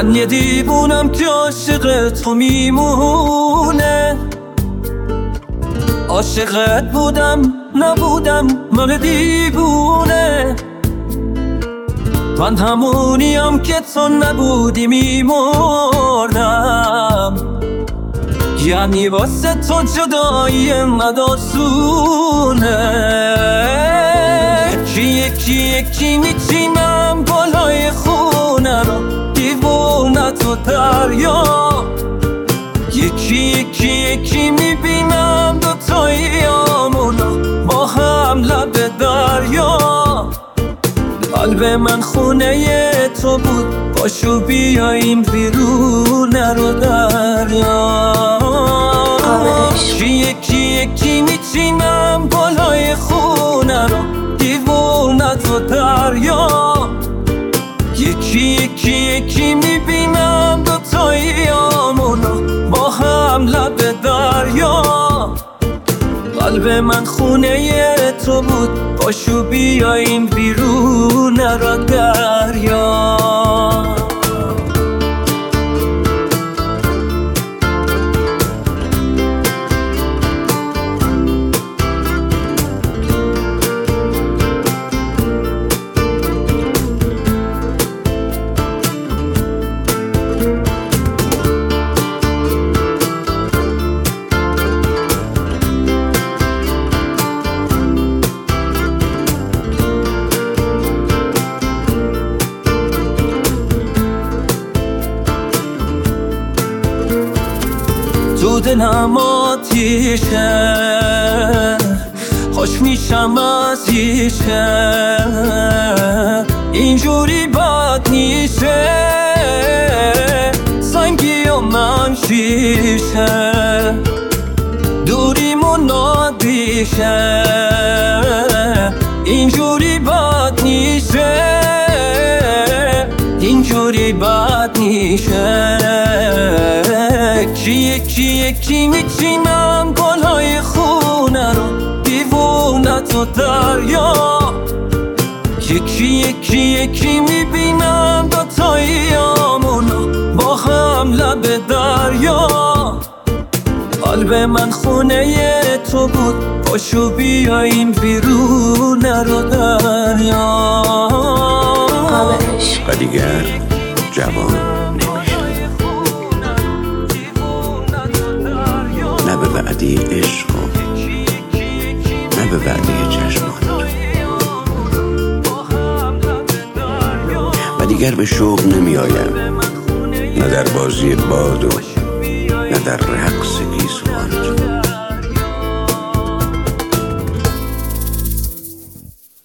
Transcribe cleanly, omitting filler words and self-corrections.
من یه دیوونم که عاشق تو میمونه. عاشقت بودم نبودم من دیوونه. من همونیم که تو نبودی میمردم. یعنی واسه تو جدایی من آسونه. یکی میچینم بالای خونه رو، دیوونه تو دریا. یکی میبینم دوتاییامونو با هم لب دریا. قلب من خونه تو بود، پاشو بیاییم بیرون رو دریا. یکی میچینم بالای خونه رو، دیوونه تو دریا. یکی میبینم دوتاییامونو با هم لب دریا. قلب من خونه تو بود، پاشو بیاییم بیرون رو دریا. تو دلم آتیشه، خوش میشم ازیشه. اینجوری بد نیشه، سنگی و من شیشه. دوریمون نادیشه، اینجوری بد نیشه. اینجوری بد نیشه. یکی میچینم بالای خونه رو، دیوونه تو دریا. یکی میبینم دوتاییامونو با هم لب دریا. قلب من خونه تو بود، پاشو بیاییم بیرون رو دریا. و دیگر جوان نمیشه، نه به وعده عشق نه به وعده چشمان و دیگر به شوق نمی آیم، نه در بازی باد و نه در رقص گیسوان.